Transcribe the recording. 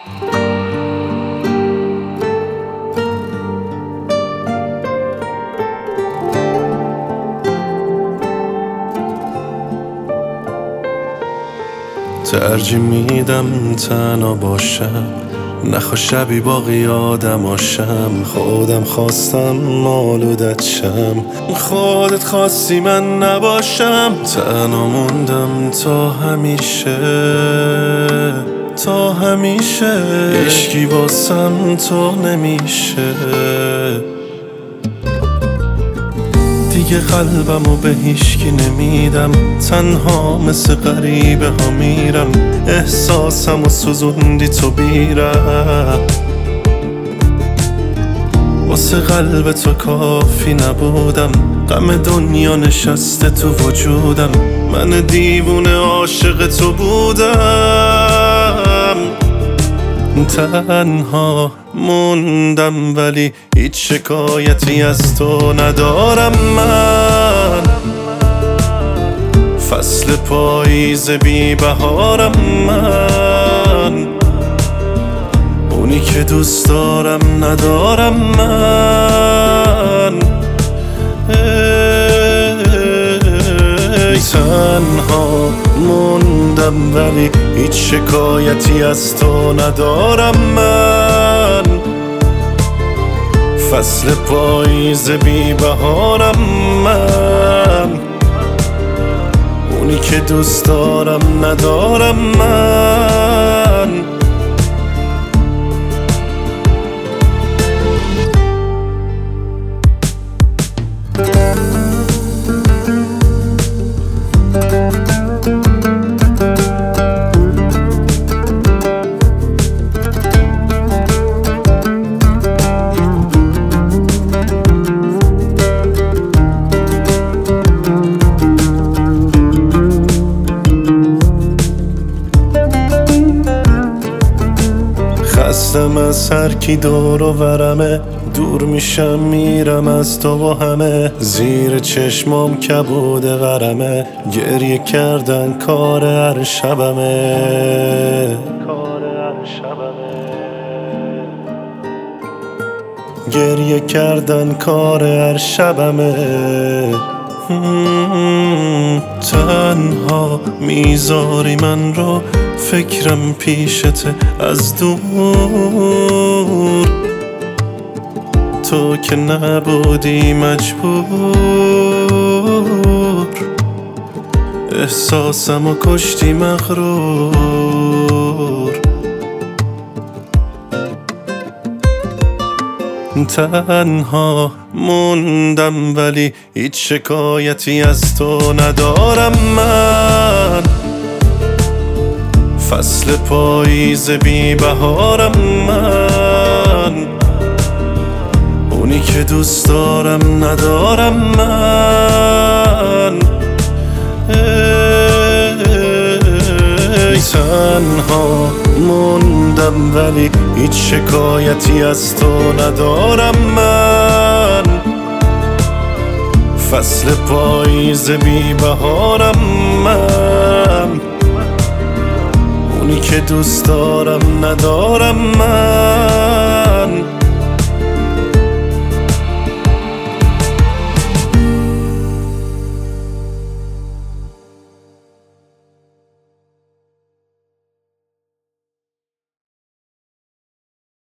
ترجیح میدم تنها باشم، نخوا شبی باقی آدماشم. خودم خواستم آلودت شم، خودت خواستی من نباشم. تنها موندم تا همیشه، تا همیشه. عشقی واسم تو نمیشه، دیگه قلبمو به هیچکی نمیدم. تنها مثل غریبه ها میرم، احساسمو سوزوندی تو بیرم. واسه قلب تو کافی نبودم، غم دنیا نشسته تو وجودم. من دیوونه عاشق تو بودم. تنها موندم ولی هیچ شکایتی از تو ندارم من. فصل پاییز بی بهارم من، اونی که دوست دارم ندارم من. تنها موندم ولی هیچ شکایتی از تو ندارم من. فصل پاییز بی بهارم من، اونی که دوست دارم ندارم من. خستم از هر کی دور و برمه، دور میشم میرم از تو و همه. زیر چشمام کبود غرمه، گریه کردن کار هر شبمه. گریه کردن کار هر شبمه. تنها میذاری من رو، فکرم پیشته از دور. تو که نبودی مجبور، احساسمو کشتی مغرور. تنها موندم ولی هیچ شکایتی از تو ندارم من. فصل پاییز بی بهارم من، اونی که دوست دارم ندارم من. تنها موندم ولی هیچ شکایتی از تو ندارم من. فصل پاییز بی بهارم من، اونی که دوست دارم ندارم من.